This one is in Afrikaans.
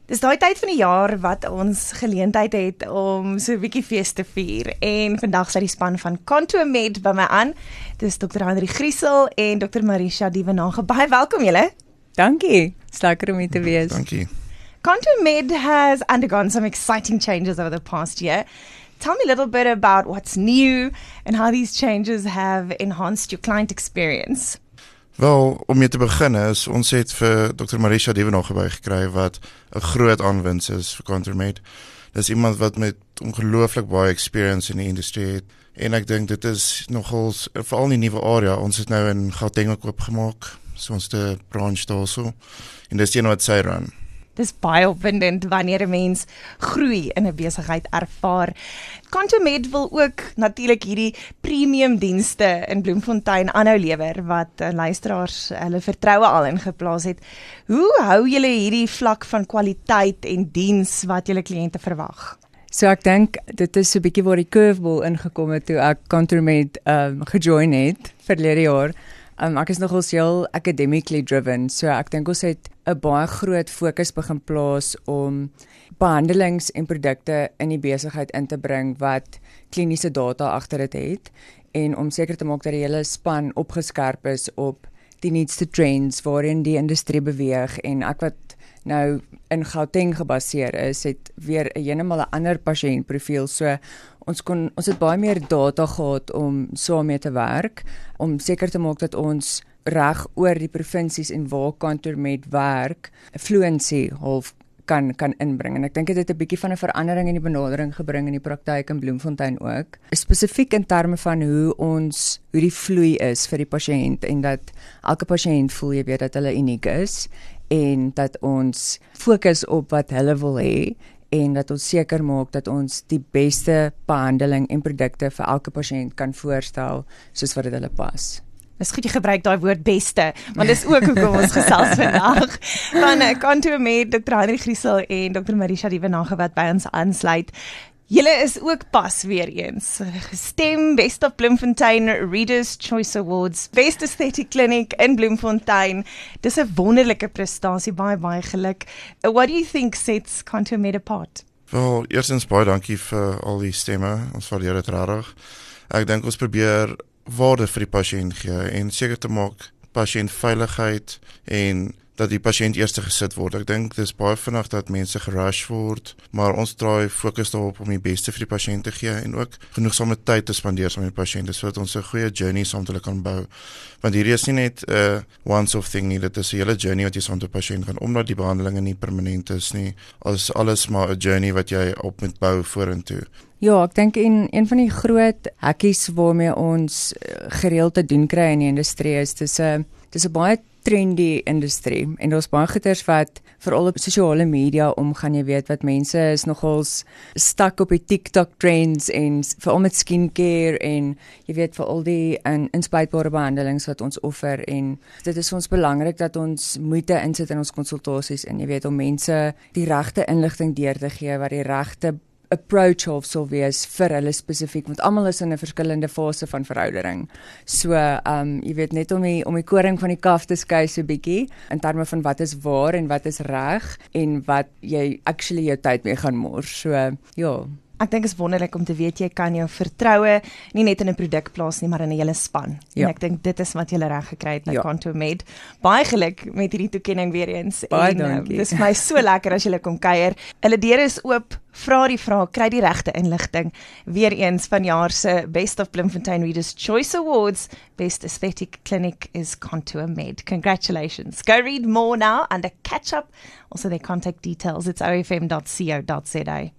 Dis daai tyd van die jaar wat ons geleentheid het om so 'n bietjie fees te vier. En vandag sit die span van Contour by my aan. Dis Dr. Henry Griesel en Dr. Marisha Dievenage. Baie welkom julle. Dankie. Dis lekker om hier te wees. Dankie. Contour has undergone some exciting changes over the past year. Tell me a little bit about what's new and how these changes have enhanced your client experience. Wel, om mee te begin is, ons het vir Dr. Marisha Dievenage bygekry wat 'n groot aanwinst is vir ContourMed. Dis iemand wat met ongelooflik baie experience in die industrie het. En ek dink dit is nogals, veral in die nuwe area, ons het nou in Gauteng ook oopgemaak, so ons te branch daarso. En dis een wat sy run. Dis baie opwindend wanneer 'n mens groei in 'n besigheid ervaar. Contour wil ook natuurlik hierdie premium dienste in Bloemfontein aanhou lewer wat luisteraars hulle vertroue al ingeplaas het. Hoe hou julle hierdie vlak van kwaliteit en diens wat julle kliënte verwag? So ek dink dit is so 'n bietjie waar die curveball ingekom het toe ek ContourMed gejoin het verlede jaar. Ek is nogals heel academically driven, so ek dink ons het 'n baie groot fokus begin plaas om behandelings en produkte in die besigheid in te bring wat kliniese data agter dit het en om seker te maak dat die hele span opgeskerp is op die nuutste trends waarin die industrie beweeg en ek wat nou in Gauteng gebaseer is, het weer heeltemal 'n ander pasiëntprofiel, so ons het baie meer data gehad om saam mee te werk, om seker te maak dat ons reg oor die provinsies en waar ContourMed werk, fluency half kan inbring. En ek dink dit het 'n bietjie van 'n verandering in die benadering gebring in die praktyk in Bloemfontein ook. Spesifiek in terme van hoe die vloei is vir die pasiënt en dat elke pasiënt voel jy weet dat hulle uniek is en dat ons fokus op wat hulle wil hê en dat ons seker maak dat ons die beste behandeling en produkte vir elke pasiënt kan voorstel soos wat dit hulle pas. Dis goed jy gebruik daai woord beste, want dis ook hoekom ons gesels vandag. Van Contour Dr. Henry Griesel en Dr. Marisha Dievenage wat by ons aansluit. Julle is ook pas weer eens gestem Best of Bloemfontein Readers Choice Awards, Best Aesthetic Clinic in Bloemfontein. Dis 'n wonderlike prestasie, baie geluk. What do you think sets ContourMed apart? Wel, eerstens baie dankie vir al die stemme, ons waardeer dit regtig. Ek dink ons probeer waarde vir die pasiënt gee en seker te maak pasiëntveiligheid en dat die pasiënt eers gesit word. Ek dink dis baie vinnig dat mense gerush word, maar ons draai fokus daarop om die beste vir die pasiënt te gee en ook genoegsame tyd te spandeer saam met die pasiënt, sodat ons 'n goeie journey saam met hulle kan bou. Want hierdie is nie net 'n once-off thing nie, dit is 'n hele journey wat jy saam met die pasiënt gaan, omdat die behandelinge nie permanent is nie. Alles maar 'n journey wat jy op moet bou vorentoe. Ja, ek dink een van die groot hekkies waarmee ons gereeld te doen kry in die industrie is dis 'n baie trendy industrie en daar's baie goeters wat veral op sosiale media omgaan, jy weet wat mense is nogals stuck op die TikTok trends en veral met skincare en jy weet vir al die inspuitbare behandelings wat ons offer en dit is ons belangrik dat ons moeite insit in ons konsultasies en jy weet om mense die regte inligting deur te gee wat die regte approach of sal wees vir hulle spesifiek, want almal is in 'n verskillende fase van verhouding. So, jy weet net om die koring van die kaf te skei so bietjie, in terme van wat is waar en wat is reg, en wat jy actually jou tyd mee gaan mors. So, ja. Ek dink is wonderlik om te weet jy kan jou vertroue nie net in 'n produk plaas nie, maar in 'n hele span. Ja. En ek dink dit is wat jy reg gekry het by Ja. ContourMed. Baie geluk met hierdie toekenning weer eens. Baie en dankie. dis vir my so lekker as jy kom kuier. Hulle deure is oop, vra die vrae, kry die regte inligting. Weer eens vanjaar se Best of Bloemfontein Readers Choice Awards, Best Aesthetic Clinic is ContourMed. Congratulations. Go read more now and catch up. Also their contact details. It's ofm.co.za.